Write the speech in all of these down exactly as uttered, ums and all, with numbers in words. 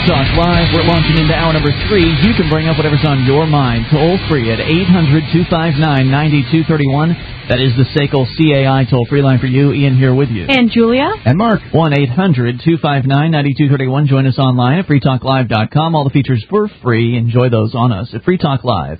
Talk Live. We're launching into hour number three. You can bring up whatever's on your mind. Toll free at eight hundred two five nine nine two three one. That is the S A C L C A I toll-free line for you. Ian here with you. And Julia. And Mark. one eight hundred two five nine nine two three one. Join us online at free talk live dot com. All the features for free. Enjoy those on us at free talk live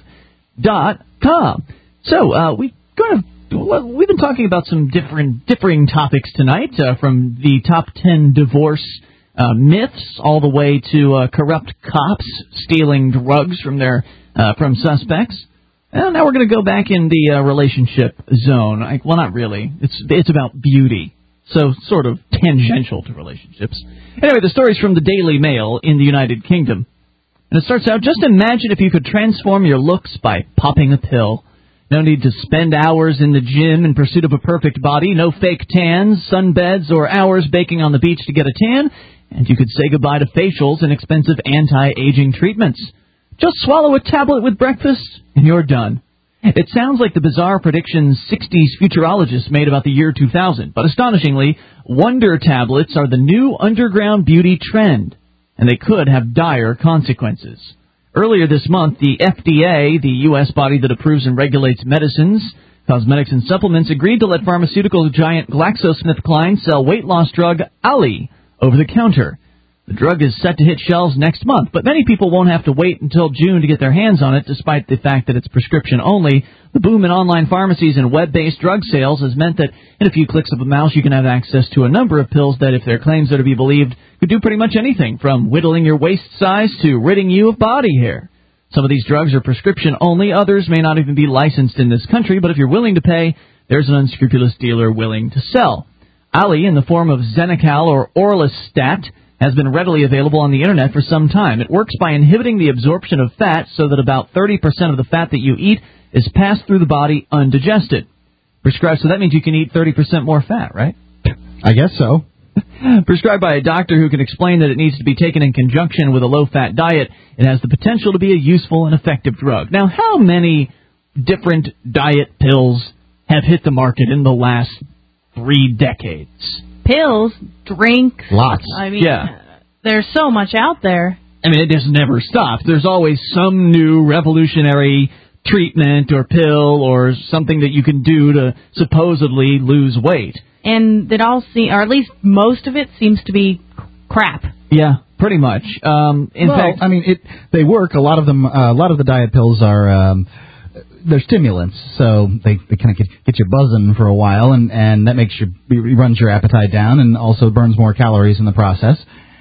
dot com. So, uh, we kind of Well, we've been talking about some different, differing topics tonight, uh, from the top ten divorce uh, myths all the way to uh, corrupt cops stealing drugs from their uh, from suspects. And now we're going to go back in the uh, relationship zone. Like, well, not really. It's it's about beauty, so sort of tangential to relationships. Anyway, the story's from the Daily Mail in the United Kingdom, and it starts out: just imagine if you could transform your looks by popping a pill. No need to spend hours in the gym in pursuit of a perfect body, no fake tans, sunbeds, or hours baking on the beach to get a tan, and you could say goodbye to facials and expensive anti-aging treatments. Just swallow a tablet with breakfast, and you're done. It sounds like the bizarre predictions sixties futurologists made about the year two thousand, but astonishingly, Wonder tablets are the new underground beauty trend, and they could have dire consequences. Earlier this month, the F D A, the U S body that approves and regulates medicines, cosmetics, and supplements, agreed to let pharmaceutical giant GlaxoSmithKline sell weight loss drug Ali over the counter. The drug is set to hit shelves next month, but many people won't have to wait until June to get their hands on it, despite the fact that it's prescription only. The boom in online pharmacies and web-based drug sales has meant that in a few clicks of a mouse you can have access to a number of pills that, if their claims are to be believed, could do pretty much anything, from whittling your waist size to ridding you of body hair. Some of these drugs are prescription only, others may not even be licensed in this country, but if you're willing to pay, there's an unscrupulous dealer willing to sell. Ali, in the form of Xenical or Orlistat, has been readily available on the Internet for some time. It works by inhibiting the absorption of fat so that about thirty percent of the fat that you eat is passed through the body undigested. Prescribed, so that means you can eat thirty percent more fat, right? I guess so. Prescribed by a doctor who can explain that it needs to be taken in conjunction with a low-fat diet, it has the potential to be a useful and effective drug. Now, how many different diet pills have hit the market in the last three decades? Pills, drinks. Lots. I mean, Yeah. There's so much out there. I mean, it just never stops. There's always some new revolutionary treatment or pill or something that you can do to supposedly lose weight. And it all seems, or at least most of it, seems to be crap. Yeah, pretty much. Um, in well, fact, I mean, it they work. A lot of them, uh, a lot of the diet pills are. Um, They're stimulants, so they, they kind of get, get you buzzing for a while, and, and that makes you runs your appetite down, and also burns more calories in the process.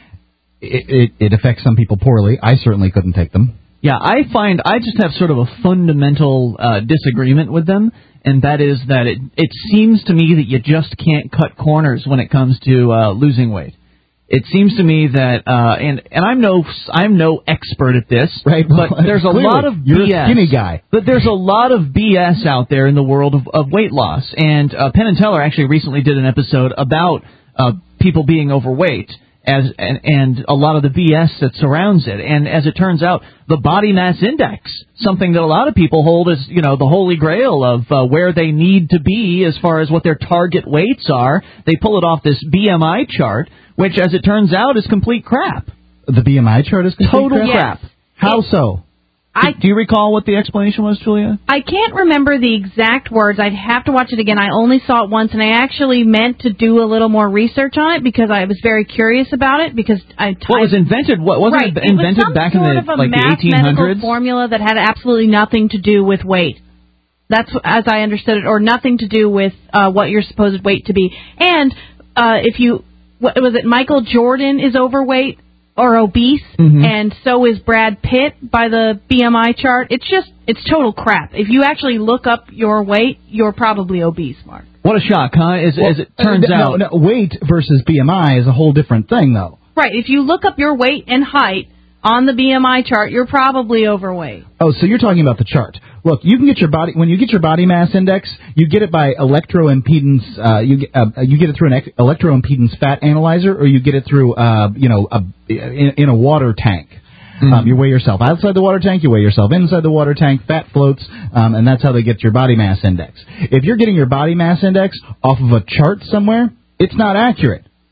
It, it, it affects some people poorly. I certainly couldn't take them. Yeah, I find I just have sort of a fundamental uh, disagreement with them, and that is that it it seems to me that you just can't cut corners when it comes to uh, losing weight. It seems to me that, uh, and and I'm no I'm no expert at this, right? But well, there's a clearly, lot of you're B S. A skinny guy. But there's a lot of B S out there in the world of, of weight loss. And uh, Penn and Teller actually recently did an episode about uh, people being overweight as and, and a lot of the B S that surrounds it. And as it turns out, the body mass index, something that a lot of people hold as, you know, the holy grail of uh, where they need to be as far as what their target weights are. They pull it off this B M I chart, which, as it turns out, is complete crap. The B M I chart is complete Total crap? crap. How so? I, Do you recall what the explanation was, Julia? I can't remember the exact words. I'd have to watch it again. I only saw it once, and I actually meant to do a little more research on it because I was very curious about it. Because I What well, was invented? What wasn't right, it invented it was some back sort in the of a like the eighteen hundreds? Formula that had absolutely nothing to do with weight. That's as I understood it, or nothing to do with uh, what your supposed weight to be. And uh, if you, what was it? Michael Jordan is overweight or obese, mm-hmm. and so is Brad Pitt by the B M I chart. It's just, it's total crap. If you actually look up your weight, you're probably obese, Mark. What a shock, huh? As, well, as it turns uh, out. No, no, weight versus B M I is a whole different thing, though. Right. If you look up your weight and height on the B M I chart, you're probably overweight. Oh, so you're talking about the chart. Look, you can get your body, when you get your body mass index, you get it by electroimpedance, uh, you, get, uh, you get it through an ex- electroimpedance fat analyzer, or you get it through, uh, you know, a, in, in a water tank. Mm-hmm. Um, you weigh yourself outside the water tank, you weigh yourself inside the water tank, fat floats, um, and that's how they get your body mass index. If you're getting your body mass index off of a chart somewhere, it's not accurate.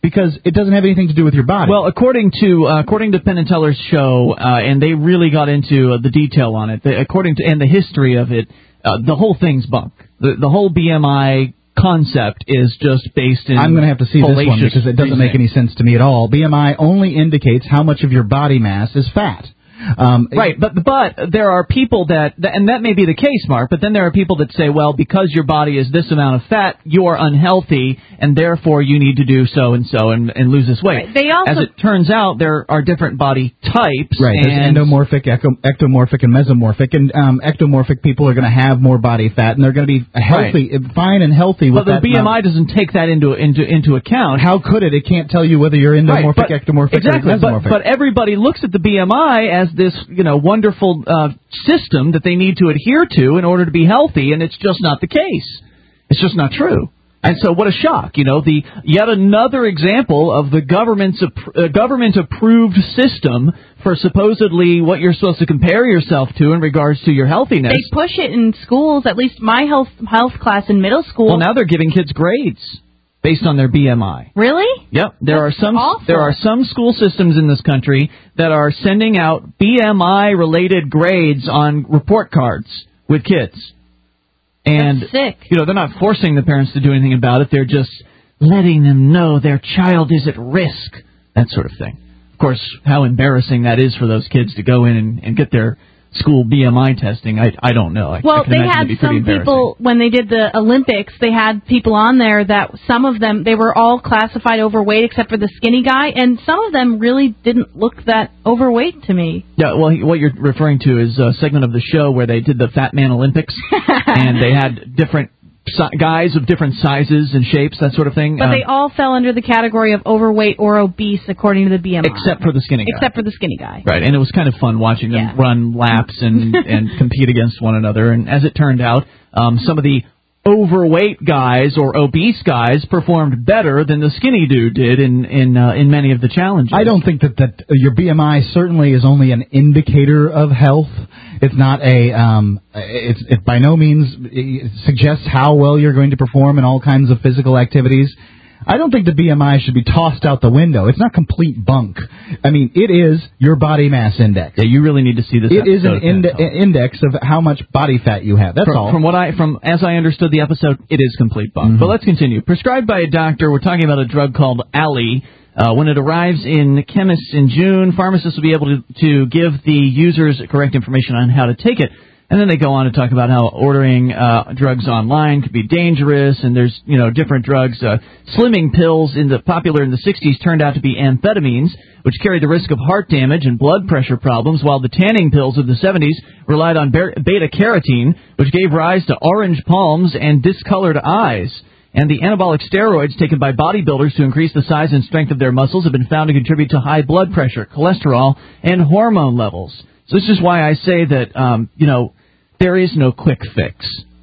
because it doesn't have anything to do with your body. Well, according to uh, according to Penn and Teller's show, uh, and they really got into uh, the detail on it. They, according to and the history of it, uh, the whole thing's bunk. The the whole B M I concept is just based in. I'm going to have to see this one because it doesn't make any sense to me at all. B M I only indicates how much of your body mass is fat. Um, right, but but there are people that, and that may be the case, Mark, but then there are people that say, well, because your body is this amount of fat, you're unhealthy, and therefore you need to do so and so and, and lose this weight. Right. They also, as it turns out, there are different body types. Right, there's and endomorphic, eco- ectomorphic, and mesomorphic, and um, ectomorphic people are going to have more body fat, and they're going to be healthy, right. fine and healthy with that. But the that B M I amount. doesn't take that into into into account. How could it? It can't tell you whether you're endomorphic, right, but, ectomorphic, exactly, or mesomorphic. But, but everybody looks at the B M I as this, you know, wonderful uh, system that they need to adhere to in order to be healthy, and it's just not the case. It's just not true. And so what a shock, you know, the yet another example of the government's uh, government-approved system for supposedly what you're supposed to compare yourself to in regards to your healthiness. They push it in schools, at least my health health class in middle school. Well, now they're giving kids grades based on their B M I. Really? Yep. There That's are some awful. there are some school systems in this country that are sending out B M I related grades on report cards with kids. And That's sick. You know, they're not forcing the parents to do anything about it. They're just letting them know their child is at risk. That sort of thing. Of course, how embarrassing that is for those kids to go in and, and get their school B M I testing, I I don't know. I, well, I can they imagine had it'd be pretty some people, when they did the Olympics, they had people on there that some of them, they were all classified overweight except for the skinny guy, and some of them really didn't look that overweight to me. Yeah, well, what you're referring to is a segment of the show where they did the Fat Man Olympics, and they had different si- guys of different sizes and shapes, that sort of thing. But um, they all fell under the category of overweight or obese according to the B M I. Except for the skinny guy. Except for the skinny guy. Right, and it was kind of fun watching them Yeah. run laps and, and compete against one another. And as it turned out, um, some of the overweight guys or obese guys performed better than the skinny dude did in in uh, in many of the challenges. I don't think that, that your B M I certainly is only an indicator of health. It's not a, um, it's, it by no means it suggests how well you're going to perform in all kinds of physical activities. I don't think the B M I should be tossed out the window. It's not complete bunk. I mean, it is your body mass index. Yeah, you really need to see this. It is an ind- index of how much body fat you have. That's from, all. From what I, from as I understood the episode, it is complete bunk. Mm-hmm. But let's continue. Prescribed by a doctor, we're talking about a drug called Ali. Uh, when it arrives in chemists in June, pharmacists will be able to, to give the users correct information on how to take it. And then they go on to talk about how ordering uh, drugs online could be dangerous, and there's, you know, different drugs. Uh, slimming pills, in the popular in the sixties, turned out to be amphetamines, which carried the risk of heart damage and blood pressure problems, while the tanning pills of the seventies relied on beta-carotene, which gave rise to orange palms and discolored eyes. And the anabolic steroids taken by bodybuilders to increase the size and strength of their muscles have been found to contribute to high blood pressure, cholesterol, and hormone levels. So this is why I say that, um, you know, there is no quick fix.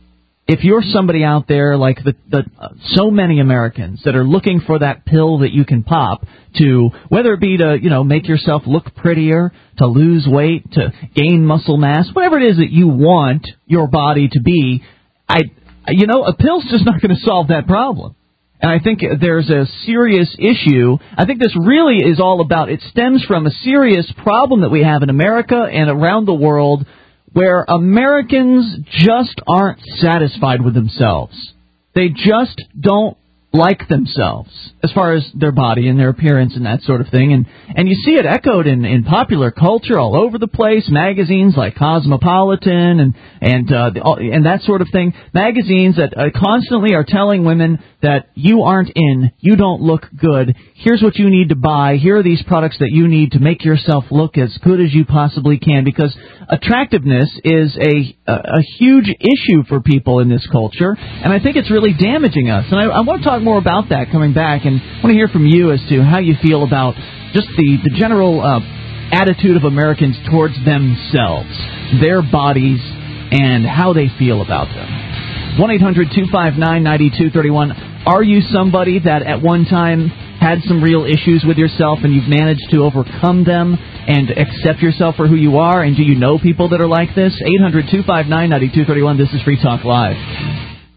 If you're somebody out there like the, the uh, so many Americans that are looking for that pill that you can pop to, whether it be to, you know, make yourself look prettier, to lose weight, to gain muscle mass, whatever it is that you want your body to be, I, you know, a pill's just not going to solve that problem. And I think there's a serious issue. I think this really is all about, it stems from a serious problem that we have in America and around the world, where Americans just aren't satisfied with themselves. They just don't like themselves as far as their body and their appearance and that sort of thing. And and you see it echoed in, in popular culture all over the place, magazines like Cosmopolitan and and uh, and that sort of thing, magazines that uh, constantly are telling women that you aren't in, you don't look good, here's what you need to buy, here are these products that you need to make yourself look as good as you possibly can, because attractiveness is a, a, a huge issue for people in this culture, and I think it's really damaging us. And I, I want to talk more about that coming back, and I want to hear from you as to how you feel about just the, the general uh, attitude of Americans towards themselves, their bodies, and how they feel about them. one eight hundred two five nine nine two three one. Are you somebody that at one time had some real issues with yourself and you've managed to overcome them and accept yourself for who you are? And do you know people that are like this? eight hundred two five nine nine two three one. This is Free Talk Live.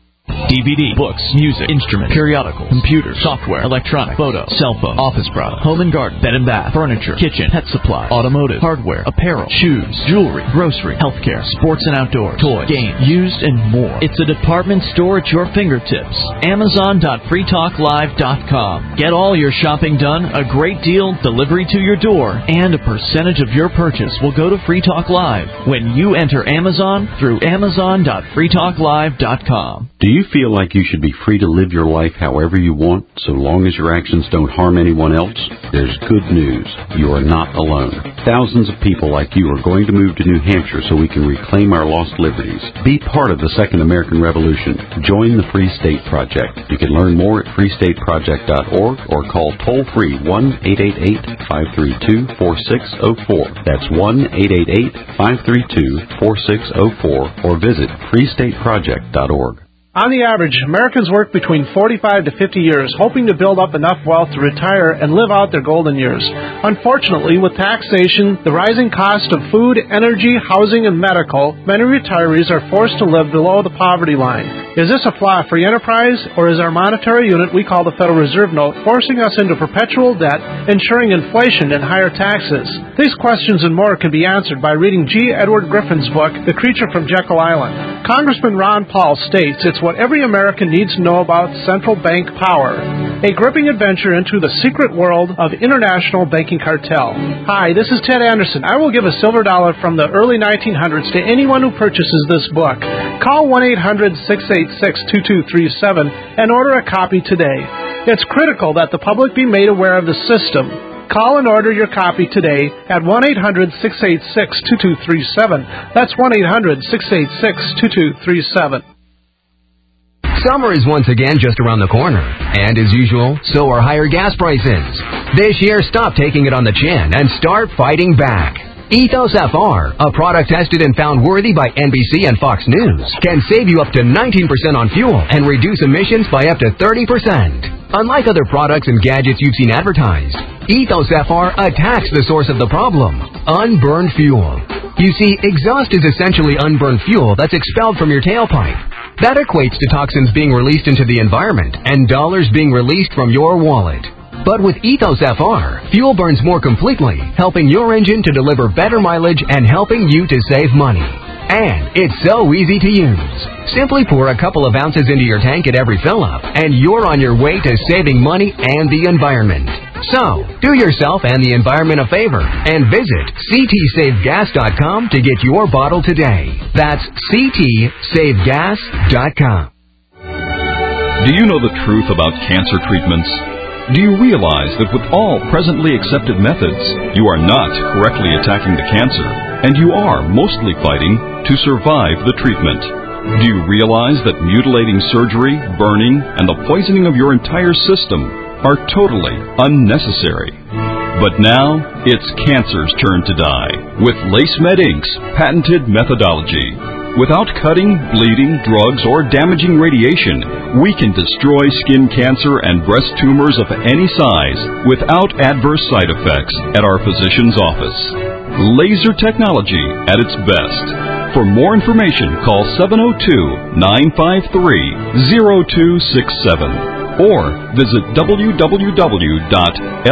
D V D, books, music, instruments, periodicals, computers, software, electronic, photo, cell phone, office products, home and garden, bed and bath, furniture, kitchen, pet supply, automotive, hardware, apparel, shoes, jewelry, grocery, healthcare, sports and outdoors, toys, games, used, and more. It's a department store at your fingertips. Amazon dot free talk live dot com. Get all your shopping done, a great deal, delivery to your door, and a percentage of your purchase will go to Free Talk Live when you enter Amazon through Amazon dot free talk live dot com. Do you feel like you should be free to live your life however you want, so long as your actions don't harm anyone else? There's good news. You are not alone. Thousands of people like you are going to move to New Hampshire so we can reclaim our lost liberties. Be part of the Second American Revolution. Join the Free State Project. You can learn more at free state project dot org or call toll-free one eight eight eight, five three two, four six zero four. That's one eight eight eight, five three two, four six zero four or visit free state project dot org. On the average, Americans work between forty-five to fifty years, hoping to build up enough wealth to retire and live out their golden years. Unfortunately, with taxation, the rising cost of food, energy, housing, and medical, many retirees are forced to live below the poverty line. Is this a flaw free enterprise, or is our monetary unit we call the Federal Reserve Note forcing us into perpetual debt, ensuring inflation and higher taxes? These questions and more can be answered by reading G. Edward Griffin's book, The Creature from Jekyll Island. Congressman Ron Paul states it's what every American needs to know about central bank power. A gripping adventure into the secret world of international banking cartel. Hi, this is Ted Anderson. I will give a silver dollar from the early nineteen hundreds to anyone who purchases this book. Call one eight hundred, six eight six, two two three seven and order a copy today. It's critical that the public be made aware of the system. Call and order your copy today at one eight hundred, six eight six, two two three seven. That's one eight hundred, six eight six, two two three seven. Summer is once again just around the corner, and as usual, so are higher gas prices. This year, stop taking it on the chin and start fighting back. Ethos F R, a product tested and found worthy by N B C and Fox News, can save you up to nineteen percent on fuel and reduce emissions by up to thirty percent. Unlike other products and gadgets you've seen advertised, Ethos F R attacks the source of the problem, unburned fuel. You see, exhaust is essentially unburned fuel that's expelled from your tailpipe. That equates to toxins being released into the environment and dollars being released from your wallet. But with Ethos F R, fuel burns more completely, helping your engine to deliver better mileage and helping you to save money. And it's so easy to use. Simply pour a couple of ounces into your tank at every fill-up, and you're on your way to saving money and the environment. So, do yourself and the environment a favor and visit c t save gas dot com to get your bottle today. That's c t save gas dot com. Do you know the truth about cancer treatments? Do you realize that with all presently accepted methods, you are not correctly attacking the cancer, and you are mostly fighting to survive the treatment? Do you realize that mutilating surgery, burning, and the poisoning of your entire system are totally unnecessary? But now, it's cancer's turn to die with LaceMed Incorporated's patented methodology. Without cutting, bleeding, drugs, or damaging radiation, we can destroy skin cancer and breast tumors of any size without adverse side effects at our physician's office. Laser technology at its best. For more information, call seven oh two, nine five three, oh two six seven or visit w w w dot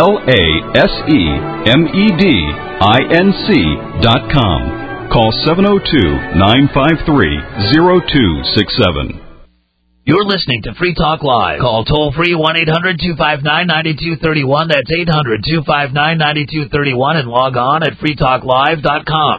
lasemedinc dot com. Call seven oh two, nine five three, oh two six seven. You're listening to Free Talk Live. Call toll-free one eight hundred, two five nine, nine two three one. That's eight hundred, two five nine, nine two three one and log on at free talk live dot com.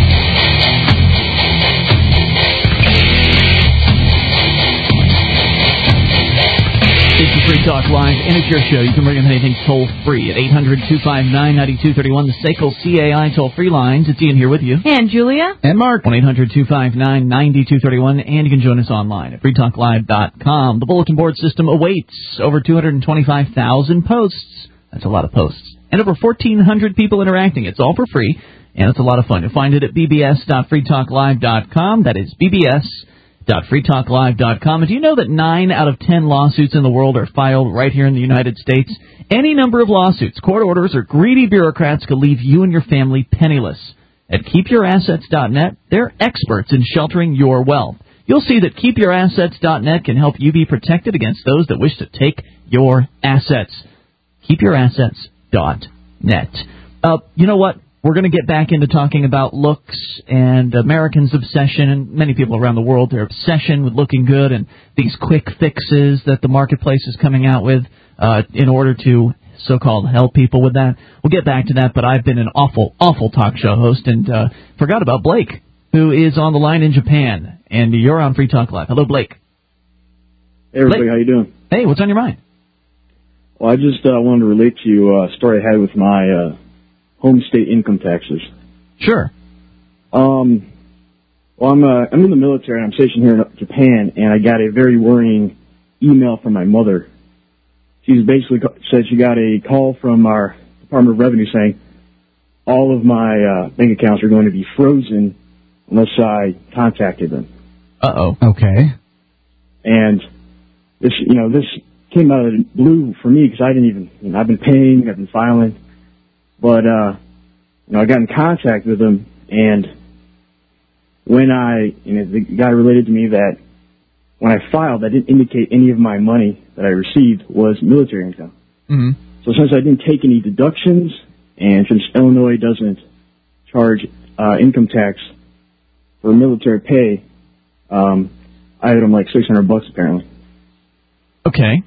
It's the Free Talk Live, and it's your show. You can bring up anything toll-free at eight hundred, two five nine, nine two three one, the S A C L C A I toll-free lines. It's Ian here with you. And Julia. And Mark. one eight hundred, two five nine, nine two three one, and you can join us online at free talk live dot com. The bulletin board system awaits over two hundred twenty-five thousand posts. That's a lot of posts. And over fourteen hundred people interacting. It's all for free, and it's a lot of fun. You'll find it at b b s dot free talk live dot com. That is b b s dot free talk live dot com. And do you know that nine out of ten lawsuits in the world are filed right here in the United States? Any number of lawsuits, court orders, or greedy bureaucrats could leave you and your family penniless. At keep your assets dot net, they're experts in sheltering your wealth. you'll see that keep your assets dot net can help you be protected against those that wish to take your assets. keep your assets dot net. Uh, you know what? We're going to get back into talking about looks and Americans' obsession, and many people around the world, their obsession with looking good and these quick fixes that the marketplace is coming out with uh, in order to so-called help people with that. We'll get back to that, but I've been an awful, awful talk show host and uh, forgot about Blake, who is on the line in Japan, and you're on Free Talk Live. Hello, Blake. Hey, everybody. Blake. How you doing? Hey, what's on your mind? Well, I just uh, wanted to relate to you uh, a story I had with my uh, home state income taxes. Sure. Um, well, I'm uh, I'm in the military, and I'm stationed here in Japan, and I got a very worrying email from my mother. She's basically said she got a call from our Department of Revenue saying all of my uh, bank accounts are going to be frozen unless I contacted them. Uh-oh. Okay. And this, you know, this came out of the blue for me because I didn't even, you know, I've been paying, I've been filing. But, uh, you know, I got in contact with them, and when I, you know, the guy related to me that when I filed, I didn't indicate any of my money that I received was military income. Mm-hmm. So since I didn't take any deductions, and since Illinois doesn't charge uh, income tax for military pay, um, I owed them like six hundred bucks apparently. Okay.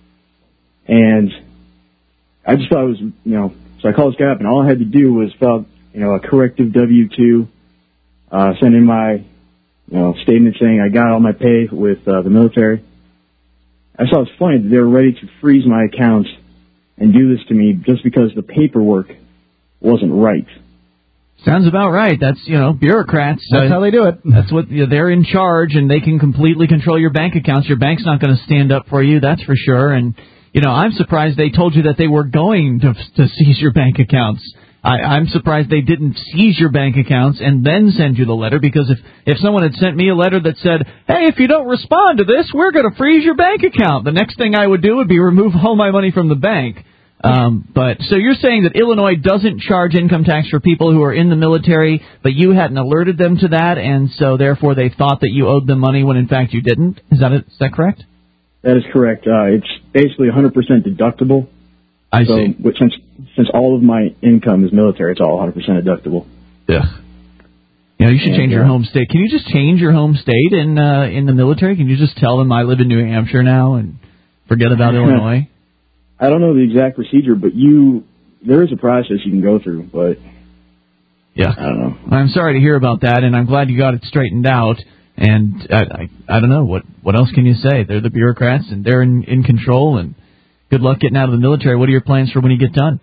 And I just thought it was, you know, so I called this guy up, and all I had to do was fill out, you know, a corrective W two, uh, send in my, you know, statement saying I got all my pay with uh, the military. I saw it was funny that they were ready to freeze my accounts and do this to me just because the paperwork wasn't right. Sounds about right. That's, you know, bureaucrats. That's uh, how they do it. That's what, you know, they're in charge, and they can completely control your bank accounts. Your bank's not going to stand up for you, that's for sure. And, you know, I'm surprised they told you that they were going to to seize your bank accounts. I, I'm surprised they didn't seize your bank accounts and then send you the letter, because if, if someone had sent me a letter that said, hey, if you don't respond to this, we're going to freeze your bank account, the next thing I would do would be remove all my money from the bank. Um, but so you're saying that Illinois doesn't charge income tax for people who are in the military, but you hadn't alerted them to that, and so therefore they thought that you owed them money when in fact you didn't? Is that it? Is that correct? That is correct. Uh, it's basically one hundred percent deductible. I so, see. Which, since since all of my income is military, it's all one hundred percent deductible. Yeah. You know, you should and, change your uh, home state. Can you just change your home state in uh, in the military? Can you just tell them I live in New Hampshire now and forget about Illinois? I don't know the exact procedure, but you there is a process you can go through, but yeah, I don't know. I'm sorry to hear about that, and I'm glad you got it straightened out. And I, I, I don't know, what what else can you say? They're the bureaucrats, and they're in, in control, and good luck getting out of the military. What are your plans for when you get done?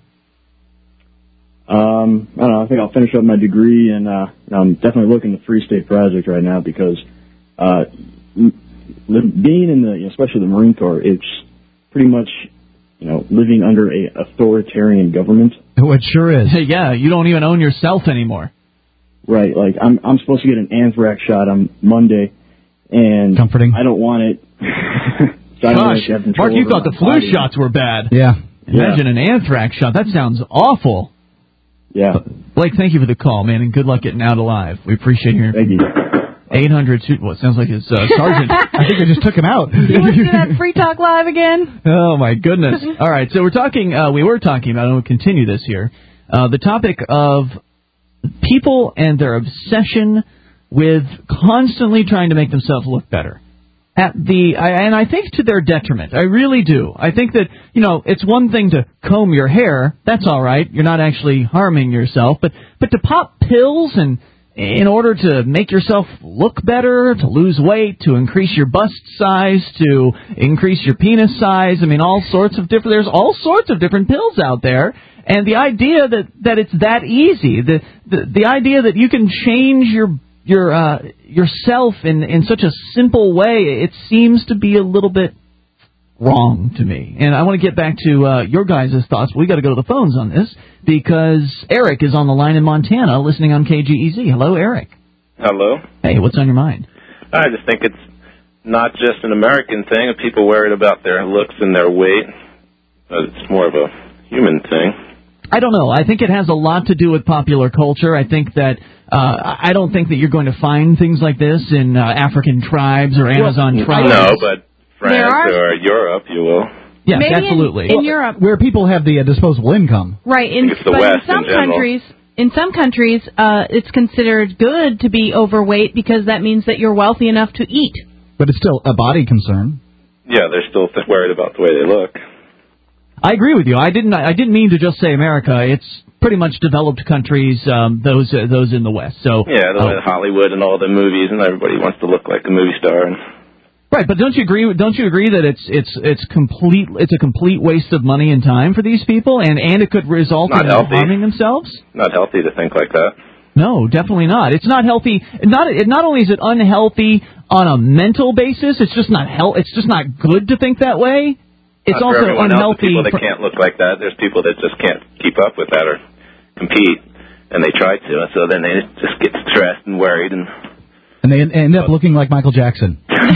Um, I don't know. I think I'll finish up my degree, and uh, I'm definitely looking at the Free State Project right now because uh, being in the, especially the Marine Corps, it's pretty much, you know, living under a authoritarian government. Oh, it sure is. Yeah, you don't even own yourself anymore. Right, like I'm I'm supposed to get an anthrax shot on Monday, and comforting. I don't want it. So I don't Gosh, have Mark, you thought the flu body. shots were bad. Yeah. Imagine yeah. an anthrax shot. That sounds awful. Yeah. Blake, thank you for the call, man, and good luck getting out alive. We appreciate hearing from you. eight hundred, well, it sounds like his uh, sergeant. I think I just took him out. You listen to that Free Talk Live again? Oh, my goodness. All right, so we're talking, uh, we were talking about, and we'll continue this here, uh, the topic of people and their obsession with constantly trying to make themselves look better. At the I, and I think to their detriment. I really do. I think that, you know, it's one thing to comb your hair. That's all right. You're not actually harming yourself. But, but to pop pills and in order to make yourself look better, to lose weight, to increase your bust size, to increase your penis size, I mean, all sorts of different, there's all sorts of different pills out there. And the idea that, that it's that easy, the, the the idea that you can change your your uh, yourself in in such a simple way, it seems to be a little bit wrong to me. And I want to get back to uh, your guys' thoughts. We got to go to the phones on this because Eric is on the line in Montana, listening on K G E Z. Hello, Eric. Hello. Hey, what's on your mind? I just think it's not just an American thing of people worried about their looks and their weight, but it's more of a human thing. I don't know. I think it has a lot to do with popular culture. I think that Uh, I don't think that you're going to find things like this in uh, African tribes or Amazon well, tribes. No, but France are... or Europe, you will. Yes, Maybe absolutely. In, in well, Europe, where people have the uh, disposable income. Right. In, it's the but West in some in general. countries, in some countries, uh, it's considered good to be overweight because that means that you're wealthy enough to eat. But it's still a body concern. Yeah, they're still th- worried about the way they look. I agree with you. I didn't. I didn't mean to just say America. It's pretty much developed countries. Um, those uh, those in the West. So yeah, the uh, way Hollywood and all the movies, and everybody wants to look like a movie star. And right, but don't you agree? Don't you agree that it's it's it's complete? It's a complete waste of money and time for these people, and and it could result Not in healthy. harming themselves. Not healthy to think like that. No, definitely not. It's not healthy. Not it, not only is it unhealthy on a mental basis, it's just not hel- It's just not good to think that way. It's Not also for everyone unhealthy. else, the people that for, can't look like that. There's people that just can't keep up with that or compete, and they try to, and so then they just get stressed and worried, and and they end up looking like Michael Jackson.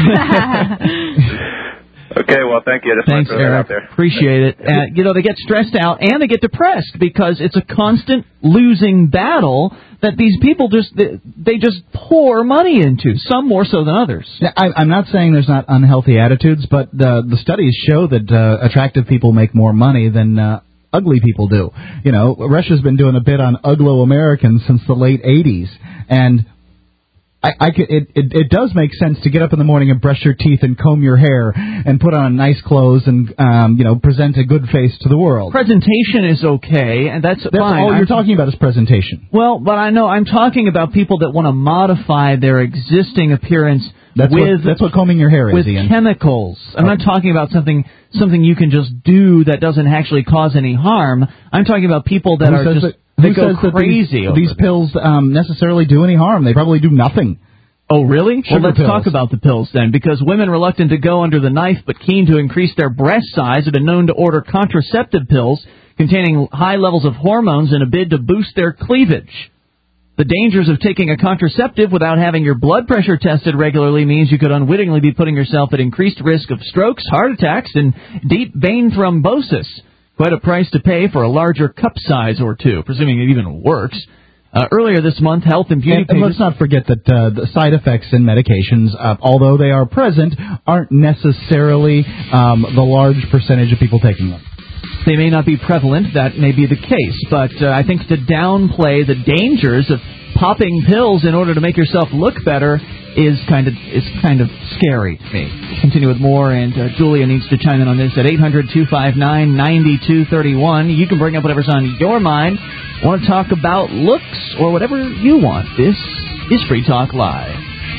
Okay, well, thank you. Just Thanks, want to throw that Eric. out there. Appreciate it. Uh, you know, they get stressed out and they get depressed because it's a constant losing battle that these people just they, they just pour money into, some more so than others. Yeah, I, I'm not saying there's not unhealthy attitudes, but the the studies show that uh, attractive people make more money than uh, ugly people do. You know, Russia's been doing a bit on Uglo-Americans since the late eighties, and I, I could, it, it, it does make sense to get up in the morning and brush your teeth and comb your hair and put on nice clothes and, um, you know, present a good face to the world. Presentation is okay, and that's, that's fine. all you're I'm, talking about is presentation. Well, but I know I'm talking about people that want to modify their existing appearance that's with what, that's what combing your hair is, with Ian. chemicals. I'm not talking about something something you can just do that doesn't actually cause any harm. I'm talking about people that Who are says just... that, They who go says that crazy these, over these them. pills um, necessarily do any harm? They probably do nothing. Oh, really? Sugar well, let's pills. talk about the pills then, because women reluctant to go under the knife but keen to increase their breast size have been known to order contraceptive pills containing high levels of hormones in a bid to boost their cleavage. The dangers of taking a contraceptive without having your blood pressure tested regularly means you could unwittingly be putting yourself at increased risk of strokes, heart attacks, and deep vein thrombosis. Quite a price to pay for a larger cup size or two, presuming it even works. Uh, earlier this month, Health and Beauty and, and let's not forget that uh, the side effects in medications, uh, although they are present, aren't necessarily um, the large percentage of people taking them. They may not be prevalent, that may be the case, but uh, I think to downplay the dangers of popping pills in order to make yourself look better is kind of is kind of scary to me. We'll continue with more, and uh, Julia needs to chime in on this at eight hundred two five nine nine two three one. You can bring up whatever's on your mind. Want to talk about looks or whatever you want. This is Free Talk Live.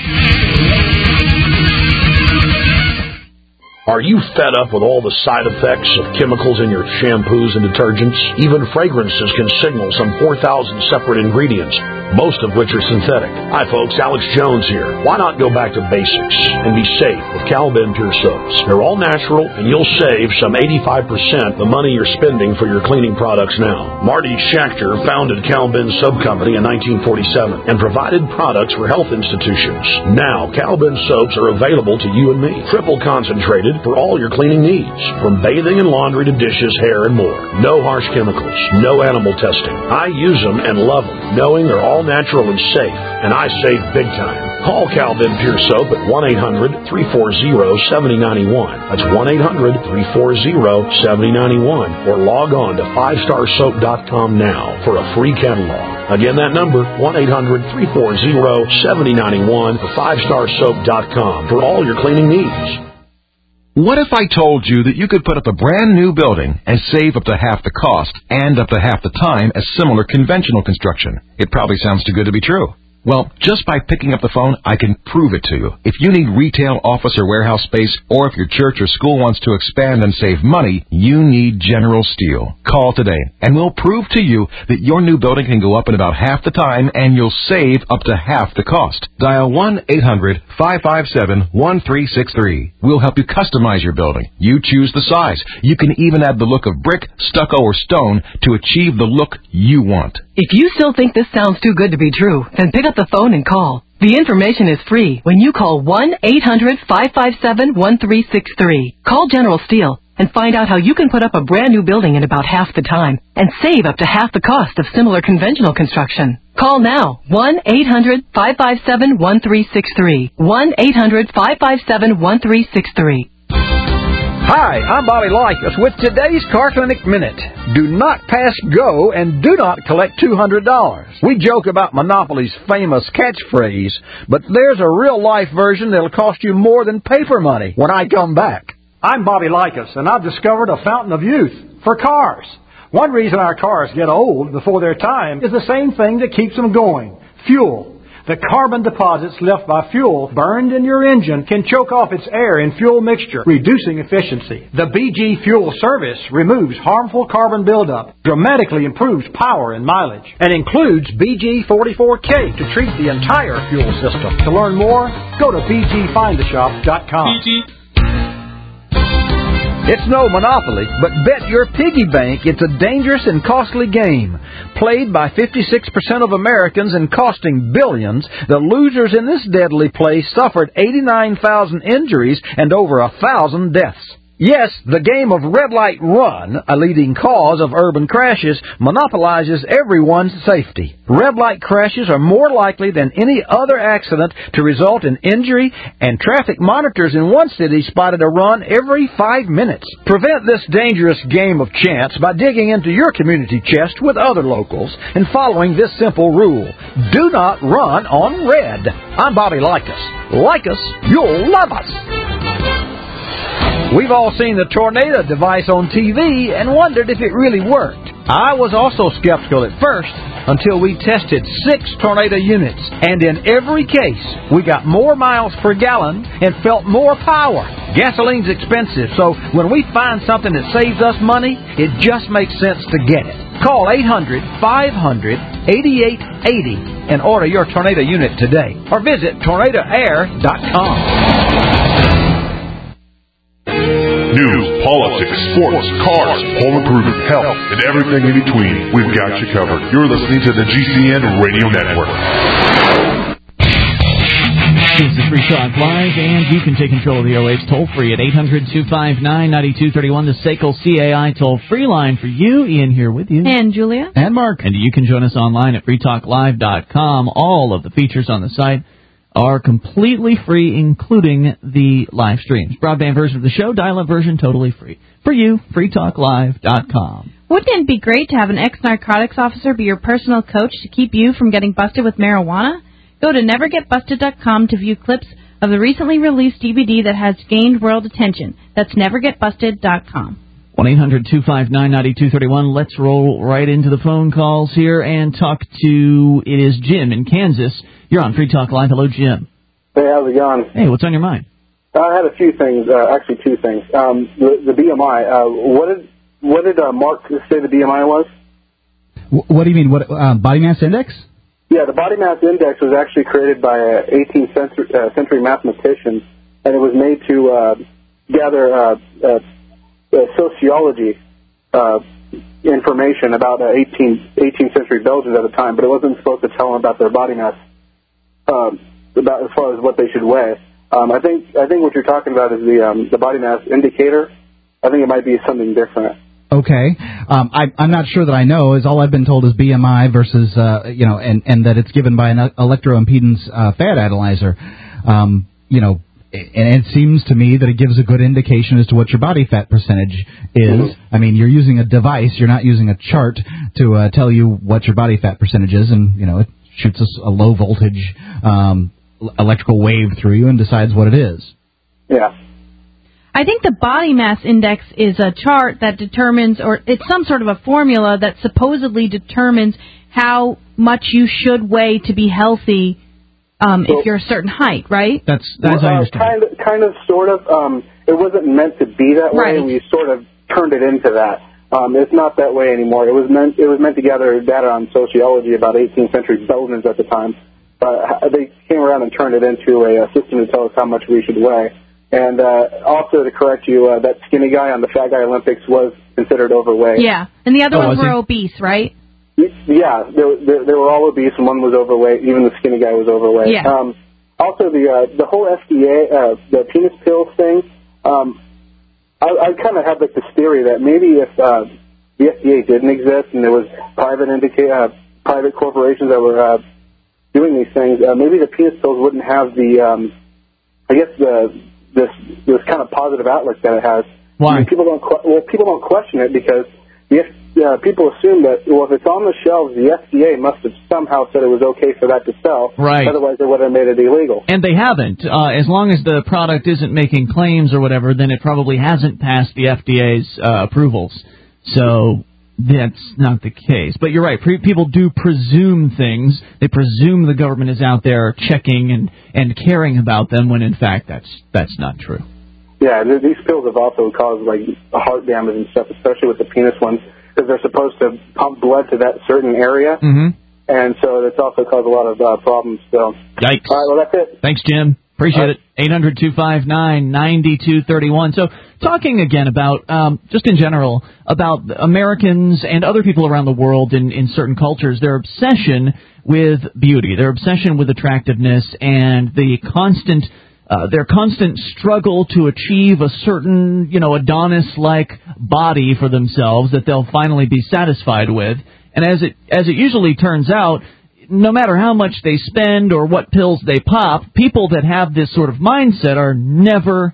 Are you fed up with all the side effects of chemicals in your shampoos and detergents? Even fragrances can signal some four thousand separate ingredients, most of which are synthetic. Hi folks, Alex Jones here. Why not go back to basics and be safe with Cal-Ben Pure Soaps? They're all natural and you'll save some eighty-five percent the money you're spending for your cleaning products now. Marty Schachter founded Cal-Ben Soap Company in nineteen forty-seven and provided products for health institutions. Now, Cal-Ben soaps are available to you and me. Triple concentrated for all your cleaning needs, from bathing and laundry to dishes, hair, and more. No harsh chemicals, no animal testing. I use them and love them, knowing they're all natural and safe, and I save big time. Call Cal-Ben Pure Soap at one eight hundred three four zero seven zero nine one. That's one eight hundred three four zero seven zero nine one, or log on to five star soap dot com now for a free catalog. Again, that number, one eight hundred three four zero seven zero nine one, or five star soap dot com for all your cleaning needs. What if I told you that you could put up a brand new building and save up to half the cost and up to half the time as similar conventional construction? It probably sounds too good to be true. Well, just by picking up the phone, I can prove it to you. If you need retail, office, or warehouse space, or if your church or school wants to expand and save money, you need General Steel. Call today, and we'll prove to you that your new building can go up in about half the time, and you'll save up to half the cost. Dial one eight hundred five five seven one three six three. We'll help you customize your building. You choose the size. You can even add the look of brick, stucco, or stone to achieve the look you want. If you still think this sounds too good to be true, then pick up the phone and call. The information is free when you call one eight hundred five five seven one three six three. Call General Steel. and find out how you can put up a brand new building in about half the time and save up to half the cost of similar conventional construction. Call now, one eight hundred five five seven one three six three, one eight hundred five five seven one three six three. Hi, I'm Bobby Likas with today's Car Clinic Minute. Do not pass go and do not collect two hundred dollars. We joke about Monopoly's famous catchphrase, but there's a real-life version that'll cost you more than paper money when I come back. I'm Bobby Likas, and I've discovered a fountain of youth for cars. One reason our cars get old before their time is the same thing that keeps them going, fuel. The carbon deposits left by fuel burned in your engine can choke off its air and fuel mixture, reducing efficiency. The B G Fuel Service removes harmful carbon buildup, dramatically improves power and mileage, and includes B G forty-four K to treat the entire fuel system. To learn more, go to b g find a shop dot com. It's no monopoly, but bet your piggy bank it's a dangerous and costly game. Played by fifty-six percent of Americans and costing billions, the losers in this deadly play suffered eighty-nine thousand injuries and over a thousand deaths. Yes, the game of red light run, a leading cause of urban crashes, monopolizes everyone's safety. Red light crashes are more likely than any other accident to result in injury, and traffic monitors in one city spotted a run every five minutes. Prevent this dangerous game of chance by digging into your community chest with other locals and following this simple rule. Do not run on red. I'm Bobby Likas. Like us, you'll love us. We've all seen the Tornado device on T V and wondered if it really worked. I was also skeptical at first until we tested six Tornado units, and in every case, we got more miles per gallon and felt more power. Gasoline's expensive, so when we find something that saves us money, it just makes sense to get it. Call eight hundred five hundred eighty-eight eighty and order your Tornado unit today, or visit tornado air dot com. News, politics, sports, cars, home improvement, health, and everything in between. We've got you covered. You're listening to the G C N Radio Network. This is Free Talk Live, and you can take control of the airwaves toll-free at eight hundred two five nine nine two three one, the S A C L C A I toll-free line for you. Ian here with you. And Julia. And Mark. And you can join us online at free talk live dot com. All of the features on the site are completely free, including the live streams. Broadband version of the show, dial-up version, totally free. For you, free talk live dot com. Wouldn't it be great to have an ex-narcotics officer be your personal coach to keep you from getting busted with marijuana? Go to never get busted dot com to view clips of the recently released D V D that has gained world attention. That's never get busted dot com. one eight hundred two five nine nine two three one. Let's roll right into the phone calls here and talk to, it is Jim in Kansas. You're on Free Talk Live. Hello, Jim. Hey, how's it going? Hey, what's on your mind? I had a few things, uh, actually two things. Um, the, the B M I, uh, what did what did uh, Mark say the B M I was? What do you mean? What uh, body mass index? Yeah, the body mass index was actually created by an eighteenth century, uh, century mathematician, and it was made to uh, gather uh, uh, uh, sociology uh, information about uh, eighteenth century Belgians at the time, but it wasn't supposed to tell them about their body mass, um, about as far as what they should weigh. Um, I think I think what you're talking about is the um, the body mass indicator. I think it might be something different. Okay, um, I, I'm not sure that I know. Is all I've been told is B M I versus uh, you know, and, and that it's given by an electroimpedance uh, fat analyzer. Um, you know, and it seems to me that it gives a good indication as to what your body fat percentage is. Mm-hmm. I mean, you're using a device. You're not using a chart to uh, tell you what your body fat percentage is, and you know, it shoots us a low voltage um, electrical wave through you and decides what it is. Yeah. I think the body mass index is a chart that determines, or it's some sort of a formula that supposedly determines how much you should weigh to be healthy um, so, if you're a certain height, right? That's that's well, I understand. Uh, kind of, kind of, sort of. Um, it wasn't meant to be that way. Right. We sort of turned it into that. Um, it's not that way anymore. It was meant it was meant to gather data on sociology about eighteenth century Belgians at the time. But they came around and turned it into a, a system to tell us how much we should weigh. And uh, also to correct you, uh, that skinny guy on the Fat Guy Olympics was considered overweight. Yeah, and the other oh, ones were he? obese, right? Yeah, they, they, they were all obese, and one was overweight. Even the skinny guy was overweight. Yeah. Um, also, the uh, the whole F D A, uh, the penis pills thing, um, I, I kind of had like this theory that maybe if uh, the F D A didn't exist and there was private indica- uh, private corporations that were uh, doing these things, uh, maybe the penis pills wouldn't have the, um, I guess the this this kind of positive outlook that it has. Why? I mean, people don't que- well people don't question it because the F- uh, people assume that well if it's on the shelves the F D A must have somehow said it was okay for that to sell. Right. Otherwise they would have made it illegal. And they haven't. Uh, as long as the product isn't making claims or whatever, then it probably hasn't passed the F D A's uh, approvals. So that's not the case. But you're right. Pre- people do presume things. They presume the government is out there checking and, and caring about them when, in fact, that's that's not true. Yeah, th- these pills have also caused like heart damage and stuff, especially with the penis ones, because they're supposed to pump blood to that certain area, Mm-hmm. and so it's also caused a lot of uh, problems. So, Yikes. all right, well that's it. Thanks, Jim. Appreciate it. eight hundred two five nine nine two three one. So talking again about, um, just in general, about Americans and other people around the world in, in certain cultures, their obsession with beauty, their obsession with attractiveness, and the constant, uh, their constant struggle to achieve a certain, you know, Adonis-like body for themselves that they'll finally be satisfied with. And as it as it usually turns out, no matter how much they spend or what pills they pop, people that have this sort of mindset are never,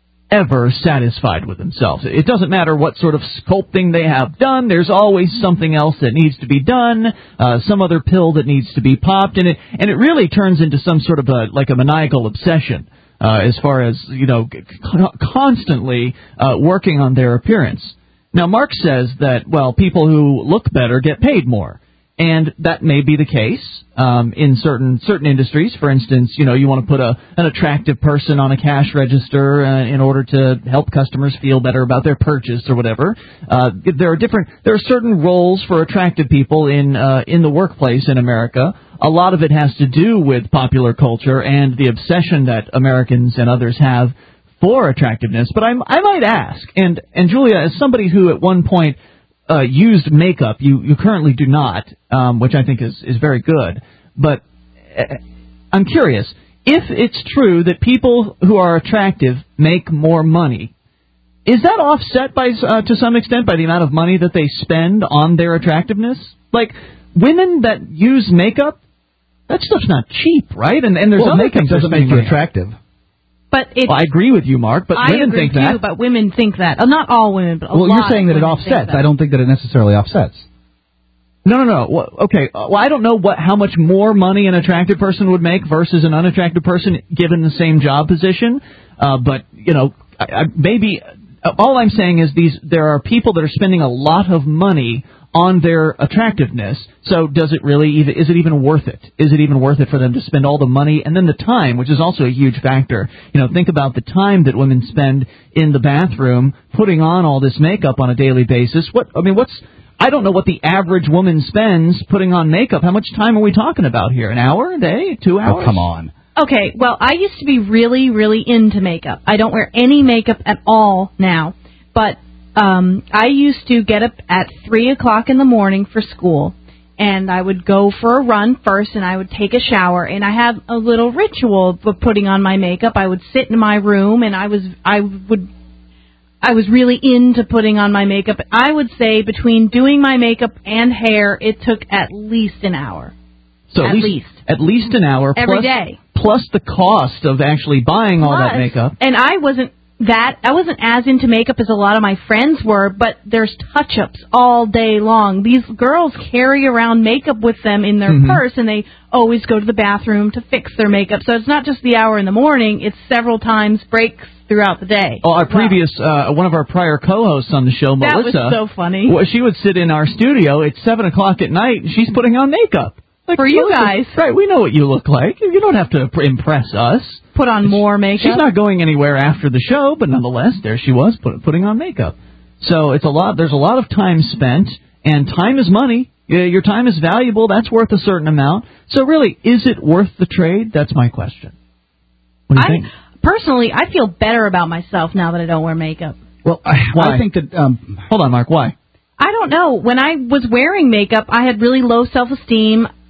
ever satisfied with themselves. It doesn't matter what sort of sculpting they have done. There's always something else that needs to be done, uh, some other pill that needs to be popped, and it and it really turns into some sort of a like a maniacal obsession uh, as far as, you know, constantly uh, working on their appearance. Now, Mark says that, well, people who look better get paid more. And that may be the case um, in certain certain industries. For instance, you know, you want to put a an attractive person on a cash register uh, in order to help customers feel better about their purchase or whatever. Uh, there are different there are certain roles for attractive people in uh, in the workplace in America. A lot of it has to do with popular culture and the obsession that Americans and others have for attractiveness. But I'm, I might ask, and and Julia, as somebody who at one point Uh, used makeup, you, you currently do not, um, which I think is, is very good. But uh, I'm curious, if it's true that people who are attractive make more money, is that offset by uh, to some extent by the amount of money that they spend on their attractiveness? Like, women that use makeup, that stuff's not cheap, right? And, and there's well, other makeup things doesn't make you attractive. But it's, well, I agree with you, Mark, but I women agree think too, that. but women think that. Uh, not all women, but a well, lot you're saying of that it women think offsets. that. I don't think that it necessarily offsets. No, no, no. Well, okay. Uh, well, I don't know what how much more money an attractive person would make versus an unattractive person given the same job position. Uh, but you know, I, I, maybe uh, all I'm saying is these there are people that are spending a lot of money on their attractiveness. So does it really even, is it even worth it? Is it even worth it for them to spend all the money and then the time, which is also a huge factor? You know, think about the time that women spend in the bathroom putting on all this makeup on a daily basis. What I mean, what's I don't know what the average woman spends putting on makeup. How much time are we talking about here? An hour, a day, two hours? Oh, come on. Okay, well, I used to be really, really into makeup. I don't wear any makeup at all now, but Um, I used to get up at three o'clock in the morning for school, and I would go for a run first, and I would take a shower, and I had a little ritual of putting on my makeup. I would sit in my room, and I was I would I was really into putting on my makeup. I would say between doing my makeup and hair, it took at least an hour. So at, at least, least at least an hour every plus, day, plus the cost of actually buying all plus, that makeup. And I wasn't. That I wasn't as into makeup as a lot of my friends were, but there's touch-ups all day long. These girls carry around makeup with them in their Mm-hmm. purse, and they always go to the bathroom to fix their makeup. So it's not just the hour in the morning; it's several times breaks throughout the day. Oh, our previous, uh, one of our prior co-hosts on the show, Melissa. That was so funny. Well, she would sit in our studio at seven o'clock at night, and she's putting on makeup. Like, For you Melissa, guys. Right, we know what you look like. You don't have to impress us. Put on more makeup. She's not going anywhere after the show, but nonetheless, there she was put, putting on makeup. So it's a lot. There's a lot of time spent, and time is money. Your time is valuable. That's worth a certain amount. So really, is it worth the trade? That's my question. What do you I, think? Personally, I feel better about myself now that I don't wear makeup. Well, I, Why? I think that... Um, Hold on, Mark. Why? I don't know. When I was wearing makeup, I had really low self-esteem.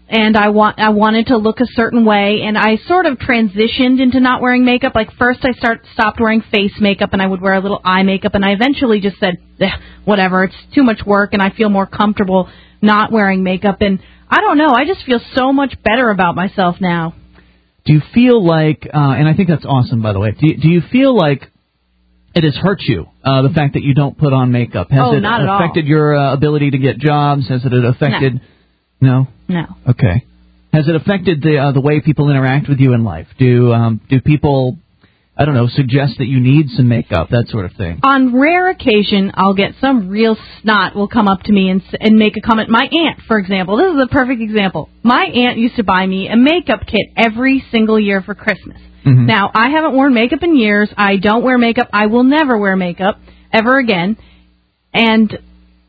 and I want I wanted to look a certain way, and I sort of transitioned into not wearing makeup. Like first I start stopped wearing face makeup, and I would wear a little eye makeup, and I eventually just said, eh, whatever, it's too much work, and I feel more comfortable not wearing makeup. And I don't know, I just feel so much better about myself now. Do you feel like, uh, and I think that's awesome, by the way, do you, do you feel like it has hurt you, uh, the fact that you don't put on makeup? Has oh, it not at affected all. your uh, ability to get jobs? Has it affected... No? No. Okay. Has it affected the uh, the way people interact with you in life? Do um, do people, I don't know, suggest that you need some makeup, that sort of thing? On rare occasion, I'll get some real snot will come up to me and and make a comment. My aunt, for example, this is a perfect example. My aunt used to buy me a makeup kit every single year for Christmas. Mm-hmm. Now, I haven't worn makeup in years. I don't wear makeup. I will never wear makeup ever again. And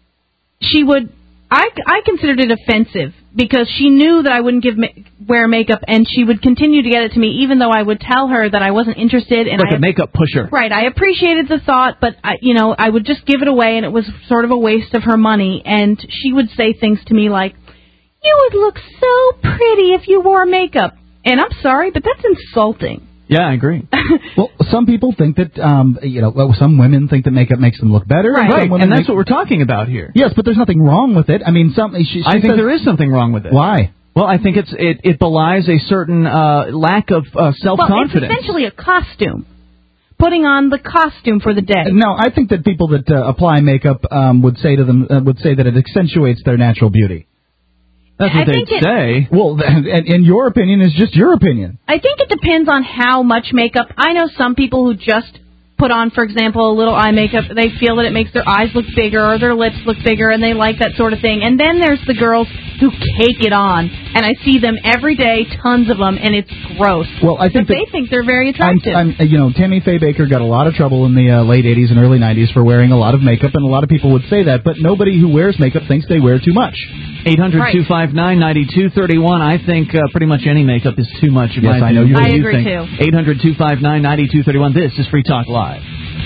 she would... I, I considered it offensive because she knew that I wouldn't give ma- wear makeup, and she would continue to get it to me, even though I would tell her that I wasn't interested. And like I, a makeup pusher. Right. I appreciated the thought, but I, you know, I would just give it away, and it was sort of a waste of her money. And she would say things to me like, "You would look so pretty if you wore makeup." And I'm sorry, but that's insulting. Yeah, I agree. Well, some people think that, um, you know, well, some women think that makeup makes them look better. Right, and, right. and that's make... what we're talking about here. Yes, but there's nothing wrong with it. I mean, some. She, she I think says... there is something wrong with it. Why? Well, I think it's it, it belies a certain uh, lack of uh, self-confidence. Well, it's essentially a costume. Putting on the costume for the day. No, I think that people that uh, apply makeup um, would say to them uh, would say that it accentuates their natural beauty. That's what I they'd it, say. Well, and, and your opinion is just your opinion. I think it depends on how much makeup. I know some people who just put on, for example, a little eye makeup. They feel that it makes their eyes look bigger or their lips look bigger, and they like that sort of thing. And then there's the girls who cake it on, and I see them every day, tons of them, and it's gross. Well, I think but they think they're very attractive. I'm, I'm, you know, Tammy Faye Baker got a lot of trouble in the uh, late eighties and early nineties for wearing a lot of makeup, and a lot of people would say that, but nobody who wears makeup thinks they wear too much. eight hundred, two five nine, nine two three one. I think uh, pretty much any makeup is too much. In yes, my I know you. I you agree, think. too. eight hundred, two five nine, nine two three one. This is Free Talk Live.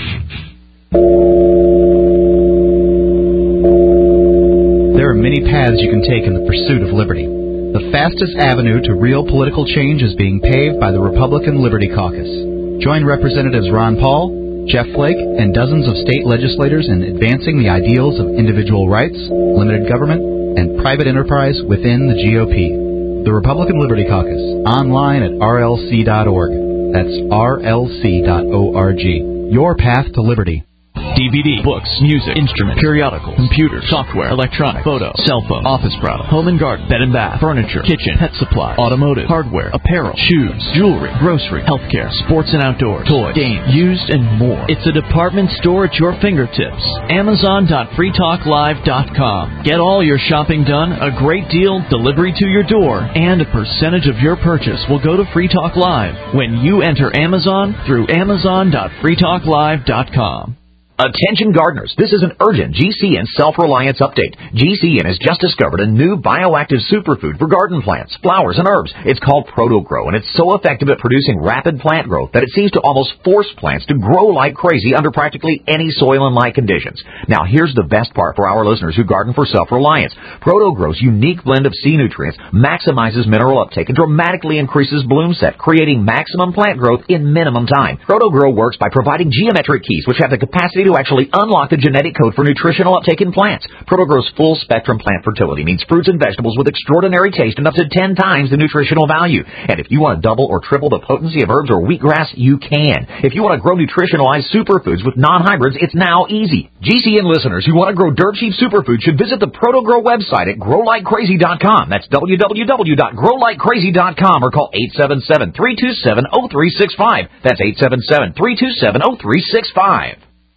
There are many paths you can take in the pursuit of liberty. The fastest avenue to real political change is being paved by the Republican Liberty Caucus. Join Representatives Ron Paul, Jeff Flake, and dozens of state legislators in advancing the ideals of individual rights, limited government, and private enterprise within the G O P. The Republican Liberty Caucus, online at R L C dot org. That's R L C dot org. Your path to liberty. D V D, books, music, instruments, periodicals, computers, software, electronics, photo, cell phone, office products, home and garden, bed and bath, furniture, kitchen, pet supply, automotive, hardware, apparel, shoes, jewelry, grocery, healthcare, sports and outdoors, toys, games, used, and more. It's a department store at your fingertips. Amazon dot free talk live dot com. Get all your shopping done, a great deal, delivery to your door, and a percentage of your purchase will go to Free Talk Live when you enter Amazon through Amazon dot free talk live dot com. Attention gardeners, this is an urgent G C N self-reliance update. G C N has just discovered a new bioactive superfood for garden plants, flowers, and herbs. It's called ProtoGrow, and it's so effective at producing rapid plant growth that it seems to almost force plants to grow like crazy under practically any soil and light conditions. Now, here's the best part for our listeners who garden for self-reliance. ProtoGrow's unique blend of C nutrients maximizes mineral uptake and dramatically increases bloom set, creating maximum plant growth in minimum time. ProtoGrow works by providing geometric keys which have the capacity to actually unlock the genetic code for nutritional uptake in plants. ProtoGrow's full-spectrum plant fertility means fruits and vegetables with extraordinary taste and up to ten times the nutritional value. And if you want to double or triple the potency of herbs or wheatgrass, you can. If you want to grow nutritionalized superfoods with non-hybrids, it's now easy. G C N listeners who want to grow dirt cheap superfoods should visit the ProtoGrow website at grow like crazy dot com. That's w w w dot grow like crazy dot com or call eight seven seven, three two seven, zero three six five. That's eight seven seven, three two seven, zero three six five.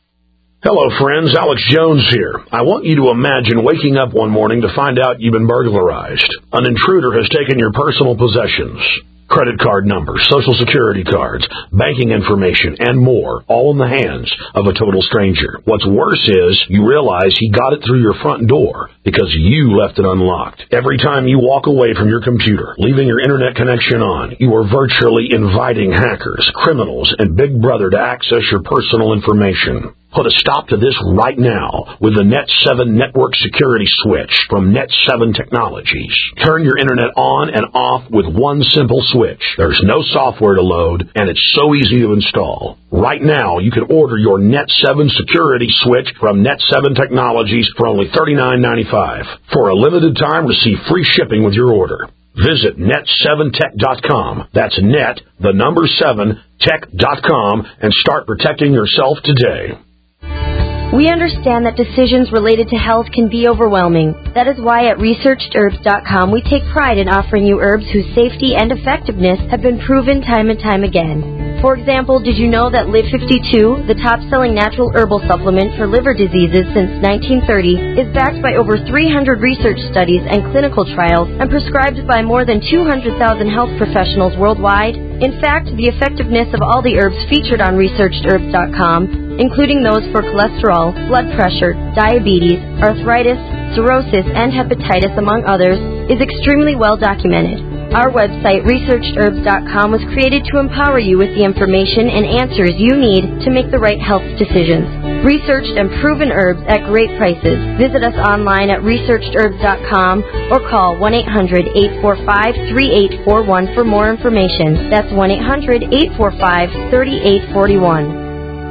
Hello, friends. Alex Jones here. I want you to imagine waking up one morning to find out you've been burglarized. An intruder has taken your personal possessions. Credit card numbers, social security cards, banking information, and more, all in the hands of a total stranger. What's worse is you realize he got it through your front door because you left it unlocked. Every time you walk away from your computer, leaving your internet connection on, you are virtually inviting hackers, criminals, and Big Brother to access your personal information. Put a stop to this right now with the Net seven Network Security Switch from Net seven Technologies. Turn your internet on and off with one simple switch. There's no software to load, and it's so easy to install. Right now, you can order your Net seven Security Switch from Net seven Technologies for only thirty-nine ninety-five. For a limited time, receive free shipping with your order. Visit net seven tech dot com. That's net, the number seven, tech dot com, and start protecting yourself today. We understand that decisions related to health can be overwhelming. That is why at researched herbs dot com we take pride in offering you herbs whose safety and effectiveness have been proven time and time again. For example, did you know that Live fifty-two, the top-selling natural herbal supplement for liver diseases since nineteen thirty, is backed by over three hundred research studies and clinical trials and prescribed by more than two hundred thousand health professionals worldwide? In fact, the effectiveness of all the herbs featured on researched herbs dot com, including those for cholesterol, blood pressure, diabetes, arthritis, cirrhosis, and hepatitis, among others, is extremely well documented. Our website, researched herbs dot com, was created to empower you with the information and answers you need to make the right health decisions. Researched and proven herbs at great prices. Visit us online at researched herbs dot com or call one eight hundred, eight four five, three eight four one for more information. That's one eight hundred, eight four five, three eight four one.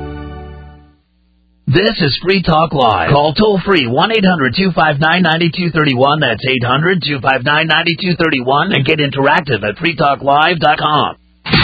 This is Free Talk Live. Call toll-free one eight hundred, two five nine, nine two three one. That's eight hundred, two five nine, nine two three one. And get interactive at free talk live dot com.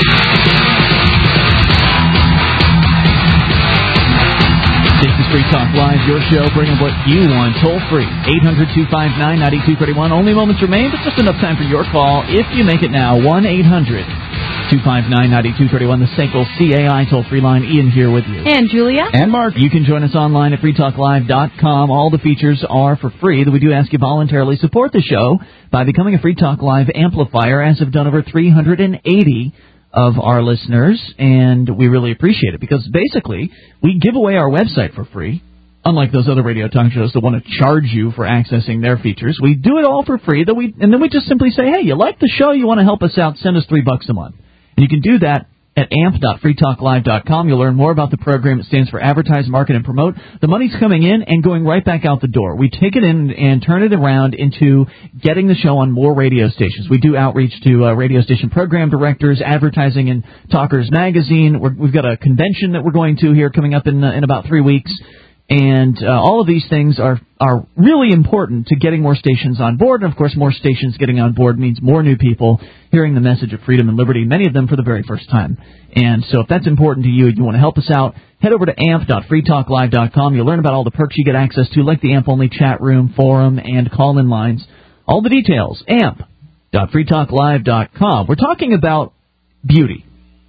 This is Free Talk Live, your show, bringing what you want toll-free. eight hundred, two five nine, nine two three one. Only moments remain, but just enough time for your call. If you make it now, one eight hundred, two five nine, nine two three one, the S A C L C A I toll-free line. Ian here with you. And Julia. And Mark. You can join us online at free talk live dot com. All the features are for free, though we do ask you voluntarily support the show by becoming a Free Talk Live amplifier, as have done over three hundred eighty of our listeners, and we really appreciate it because basically we give away our website for free. Unlike those other radio talk shows that want to charge you for accessing their features, we do it all for free. That we and then we just simply say, hey, you like the show, you want to help us out, send us three bucks a month. And you can do that at amp dot free talk live dot com. You'll learn more about the program. It stands for Advertise, Market, and Promote. The money's coming in and going right back out the door. We take it in and turn it around into getting the show on more radio stations. We do outreach to uh, radio station program directors, advertising in Talkers Magazine. We're, we've got a convention that we're going to here coming up in, uh, in about three weeks. And uh, all of these things are, are really important to getting more stations on board. And, of course, more stations getting on board means more new people hearing the message of freedom and liberty, many of them for the very first time. And so if that's important to you and you want to help us out, head over to amp dot free talk live dot com. You'll learn about all the perks you get access to, like the A M P-only chat room, forum, and call-in lines. All the details, amp dot free talk live dot com. We're talking about beauty.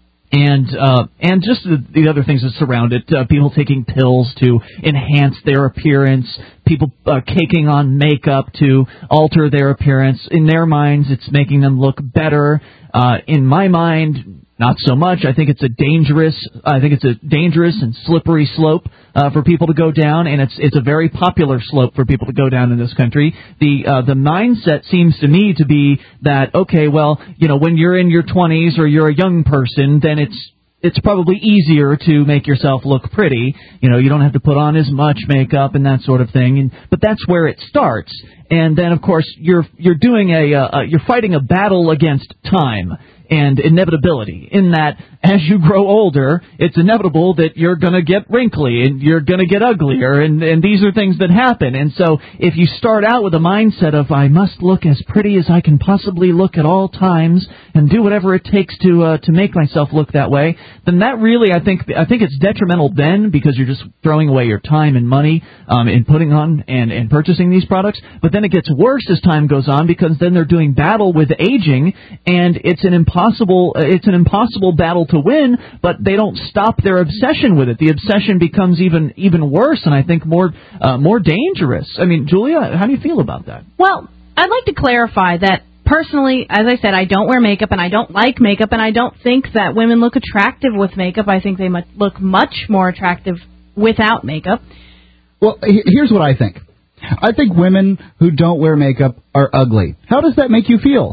And uh, and just the, the other things that surround it, uh, people taking pills to enhance their appearance, people uh, caking on makeup to alter their appearance. In their minds, it's making them look better. Uh, in my mind, not so much. I think it's a dangerous. I think it's a dangerous and slippery slope uh, for people to go down, and it's it's a very popular slope for people to go down in this country. The uh, the mindset seems to me to be that okay, well, you know, when you're in your twenties or you're a young person, then it's it's probably easier to make yourself look pretty. You know, you don't have to put on as much makeup and that sort of thing. And but that's where it starts. And then, of course, you're you're doing a uh, you're fighting a battle against time and inevitability, in that as you grow older, it's inevitable that you're going to get wrinkly and you're going to get uglier, and, and these are things that happen. And so if you start out with a mindset of, I must look as pretty as I can possibly look at all times and do whatever it takes to uh, to make myself look that way, then that really, I think, I think it's detrimental then, because you're just throwing away your time and money um, in putting on and, and purchasing these products. But then it gets worse as time goes on, because then they're doing battle with aging, and it's an impossible it's an impossible battle to win, but they don't stop their obsession with it. The obsession becomes even even worse, and I think more uh, more dangerous. I mean, Julia, how do you feel about that? Well, I'd like to clarify that personally, as I said, I don't wear makeup, and I don't like makeup, and I don't think that women look attractive with makeup. I think they must look much more attractive without makeup. Well, here's what I think. I think women who don't wear makeup are ugly. How does that make you feel?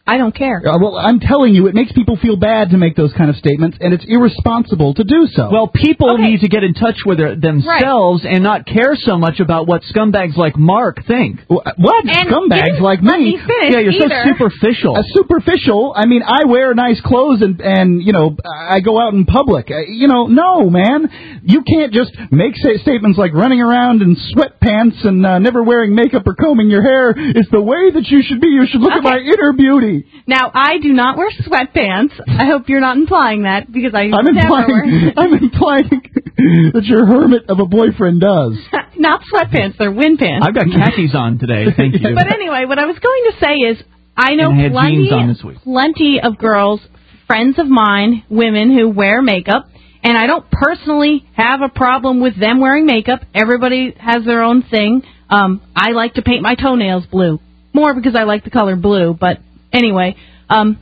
I don't care. Uh, well, I'm telling you, it makes people feel bad to make those kind of statements, and it's irresponsible to do so. Well, people okay. need to get in touch with their, themselves right. and not care so much about what scumbags like Mark think. What? And scumbags like me? me? Yeah, you're either. so superficial. Uh, superficial? I mean, I wear nice clothes and, and you know, I go out in public. Uh, you know, no, man. You can't just make say, statements like running around in sweatpants and uh, never wearing makeup or combing your hair is the way that you should be. You should look okay. at my inner beauty. Now, I do not wear sweatpants. I hope you're not implying that, because I I'm never implying, wear... I'm implying that your hermit of a boyfriend does. Not sweatpants, they're wind pants. I've got khakis on today, thank you. But anyway, what I was going to say is, I know and I had plenty, jeans on this week. plenty of girls, friends of mine, women who wear makeup, and I don't personally have a problem with them wearing makeup. Everybody has their own thing. Um, I like to paint my toenails blue. More because I like the color blue, but anyway, um,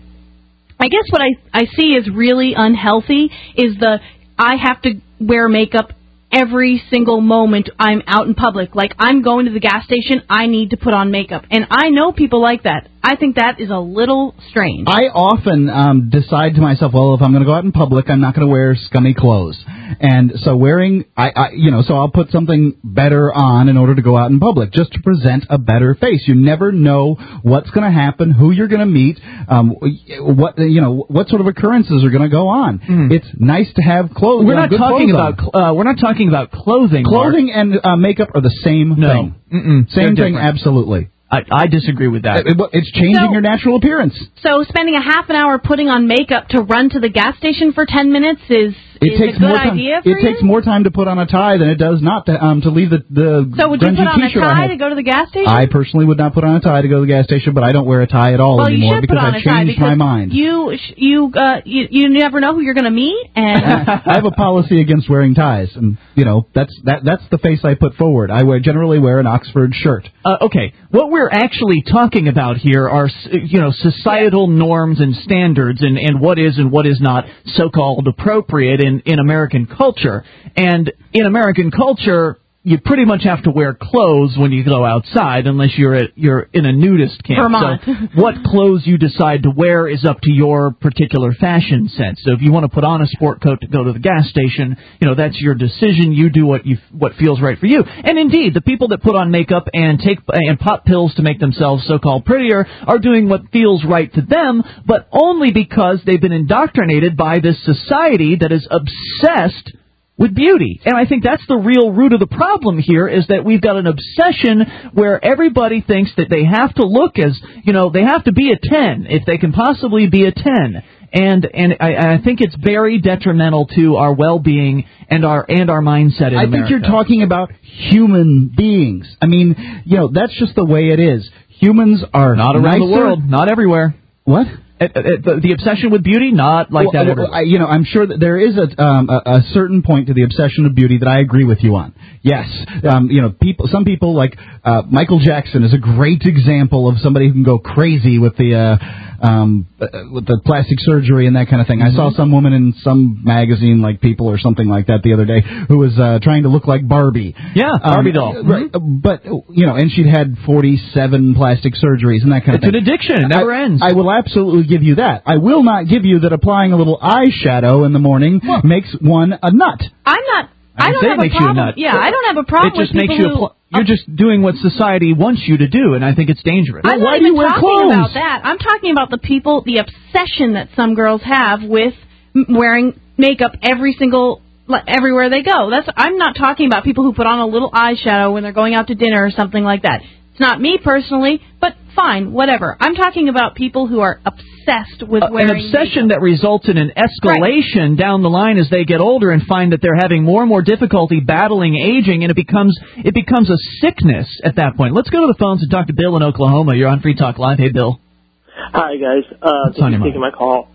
I guess what I, I see is really unhealthy is the I have to wear makeup every single moment I'm out in public. Like, I'm going to the gas station, I need to put on makeup. And I know people like that. I think that is a little strange. I often um, decide to myself, well, if I'm going to go out in public, I'm not going to wear scummy clothes. And so wearing, I, I, you know, so I'll put something better on in order to go out in public, just to present a better face. You never know what's going to happen, who you're going to meet, um, what, you know, what sort of occurrences are going to go on. Mm. It's nice to have clothes. We're uh, not good talking clothes about, uh, we're not talking about clothing. Clothing Mark. and uh, makeup are the same no. thing. Mm-mm. Same They're thing, different. absolutely. I, I disagree with that. It, it, it's changing so, your natural appearance. So spending a half an hour putting on makeup to run to the gas station for ten minutes is, it is takes a good more time, idea for It you? takes more time to put on a tie than it does not to um to leave the the So would you grungy put on a t-shirt I tie have. to go to the gas station? I personally would not put on a tie to go to the gas station, but I don't wear a tie at all well, anymore you should because put on I've a tie changed because my mind. You you uh you, you never know who you're going to meet, and I have a policy against wearing ties, and you know that's that that's the face I put forward. I wear generally wear an Oxford shirt. Uh, okay, what we're actually talking about here are, you know, societal norms and standards, and, and what is and what is not so-called appropriate in, in American culture. And in American culture, you pretty much have to wear clothes when you go outside, unless you're at, you're in a nudist camp. Vermont. So what clothes you decide to wear is up to your particular fashion sense. So if you want to put on a sport coat to go to the gas station, you know, that's your decision. You do what you what feels right for you. And indeed, the people that put on makeup and take and pop pills to make themselves so-called prettier are doing what feels right to them, but only because they've been indoctrinated by this society that is obsessed with beauty. And I think that's the real root of the problem here, is that we've got an obsession where everybody thinks that they have to look as, you know, they have to be a ten if they can possibly be a ten. And and I, I think it's very detrimental to our well-being and our and our mindset in I America. think you're talking about human beings. I mean, you know, that's just the way it is. Humans are not around nicer. the world, not everywhere. What? Uh, uh, the, the obsession with beauty, not like well, that. Well, I, you know, I'm sure that there is a, um, a a certain point to the obsession of beauty that I agree with you on. Yes, um, you know, people. Some people like uh, Michael Jackson is a great example of somebody who can go crazy with the uh, um, uh, with the plastic surgery and that kind of thing. Mm-hmm. I saw some woman in some magazine, like People or something like that, the other day, who was uh, trying to look like Barbie. Yeah, Barbie um, doll. Right, mm-hmm. But you know, and she'd had forty-seven plastic surgeries and that kind it's of thing. It's an addiction; it never I, ends. I will absolutely give you that. I will not give you that applying a little eyeshadow in the morning well, makes one a nut. I'm not. I, I don't say have it makes a problem. you a nut. Yeah, I don't have a problem it just with makes people you. who. Pl- you're just doing what society wants you to do, and I think it's dangerous. I'm well, why not do even you wear talking clothes? about that. I'm talking about the people, the obsession that some girls have with m- wearing makeup every single. everywhere they go. That's. I'm not talking about people who put on a little eyeshadow when they're going out to dinner or something like that. It's not me personally, but fine, whatever. I'm talking about people who are obsessed with uh, wearing an obsession makeup. that results in an escalation right. down the line as they get older and find that they're having more and more difficulty battling aging, and it becomes it becomes a sickness at that point. Let's go to the phones and talk to Bill in Oklahoma. You're on Free Talk Live. Hey, Bill. Hi, guys. Uh, thanks for taking my call.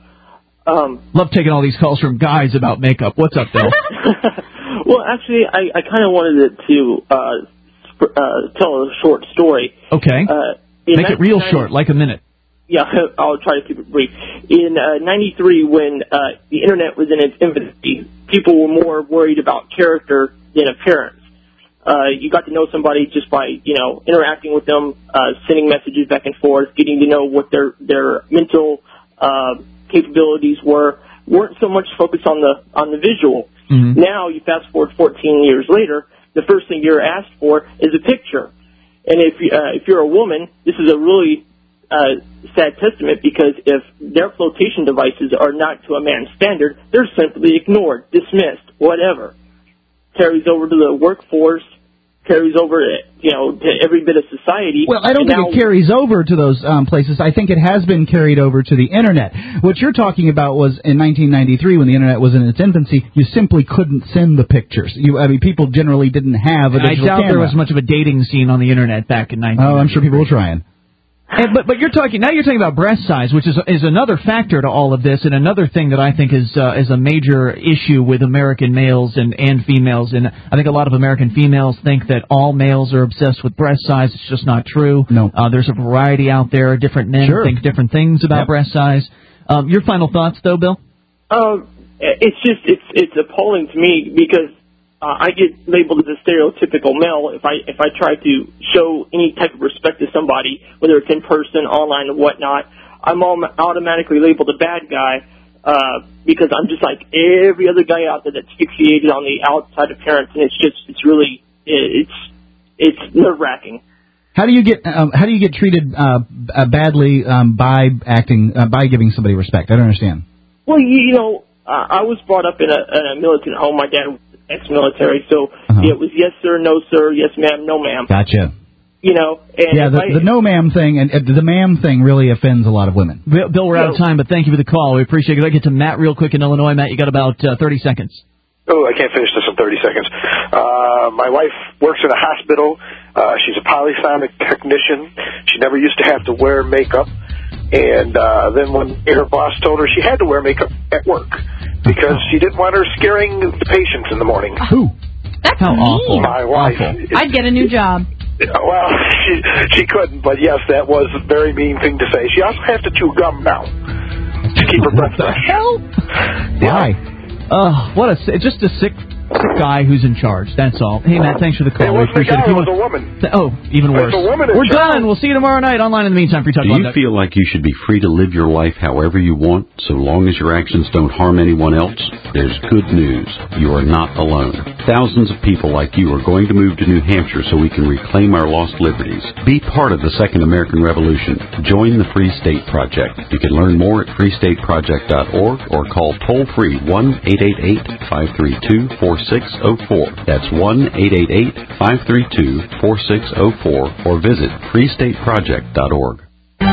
Um, Love taking all these calls from guys about makeup. What's up, Bill? Well, actually, I, I kind of wanted to uh, sp- uh, tell a short story. Okay. Uh, Make it real short, like a minute. Yeah, I'll try to keep it brief. In uh, ninety-three, when uh, the Internet was in its infancy, people were more worried about character than appearance. Uh, you got to know somebody just by, you know, interacting with them, uh, sending messages back and forth, getting to know what their their mental uh, capabilities were. Weren't so much focused on the on the visual. Mm-hmm. Now you fast forward fourteen years later, the first thing you're asked for is a picture. And if you, uh, if you're a woman, this is a really uh, sad testament, because if their flotation devices are not to a man's standard, they're simply ignored, dismissed, whatever. Carries over to the workforce, carries over, you know, to every bit of society. Well, I don't and think now, it carries over to those um, places. I think it has been carried over to the Internet. What you're talking about was in nineteen ninety-three, when the Internet was in its infancy, you simply couldn't send the pictures. You, I mean, people generally didn't have a digital camera. I doubt camera. there was much of a dating scene on the Internet back in nineteen ninety-three. Oh, I'm sure people were trying. And, but but you're talking now. You're talking about breast size, which is is another factor to all of this, and another thing that I think is uh, is a major issue with American males and and females. And I think a lot of American females think that all males are obsessed with breast size. It's just not true. No, uh, there's a variety out there. Different men sure. think different things about yep. breast size. Um, your final thoughts, though, Bill? Um, it's just it's it's appalling to me, because Uh, I get labeled as a stereotypical male if I if I try to show any type of respect to somebody, whether it's in person, online, or whatnot. I'm all, automatically labeled a bad guy uh, because I'm just like every other guy out there that's fixated on the outside appearance, and it's just it's really it's it's nerve wracking. How do you get um, how do you get treated uh, badly um, by acting uh, by giving somebody respect? I don't understand. Well, you, you know, uh, I was brought up in a, in a militant home. My dad was ex-military, so uh-huh. it was yes sir, no sir, yes ma'am, no ma'am. Gotcha. You know, and yeah, the, I, the no ma'am thing and uh, the ma'am thing really offends a lot of women. Bill, Bill we're out of time, but thank you for the call. We appreciate it. I'd like to get to Matt real quick in Illinois. Matt, you got about uh, thirty seconds. Oh, I can't finish this in thirty seconds. Uh, my wife works in a hospital. Uh, she's a polysonic technician. She never used to have to wear makeup. And uh, then when her boss told her she had to wear makeup at work because she didn't want her scaring the patients in the morning. Who? That's How mean. awful. My wife. Awful. I'd get a new job. Well, she she couldn't, but yes, that was a very mean thing to say. She also has to chew gum now to keep her breath fresh. Hell? Why? Oh, what a just a sick, sick guy who's in charge. That's all. Hey, Matt, thanks for the call. It We wasn't a appreciate guy, it. it was a woman. Oh, even worse. It's a woman in We're charge. done. We'll see you tomorrow night online. In the meantime, Free Talk Do Live. you feel like you should be free to live your life however you want, so long as your actions don't harm anyone else? There's good news. You are not alone. Thousands of people like you are going to move to New Hampshire so we can reclaim our lost liberties. Be part of the Second American Revolution. Join the Free State Project. You can learn more at free state project dot org or call toll-free one eight eight eight, five three two, four six zero four. That's one eight eight eight, five three two, four six zero four or visit free state project dot org.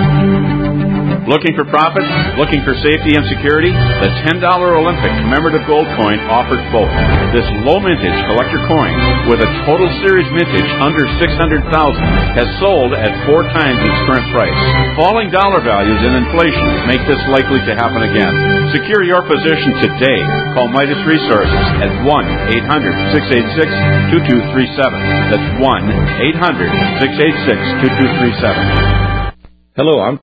Looking for profits? Looking for safety and security? The ten dollar Olympic commemorative gold coin offers both. This low mintage collector coin, with a total series mintage under six hundred thousand dollars, has sold at four times its current price. Falling dollar values and inflation make this likely to happen again. Secure your position today. Call Midas Resources at one eight hundred, six eight six, two two three seven. That's one eight hundred, six eight six, two two three seven. Hello, I'm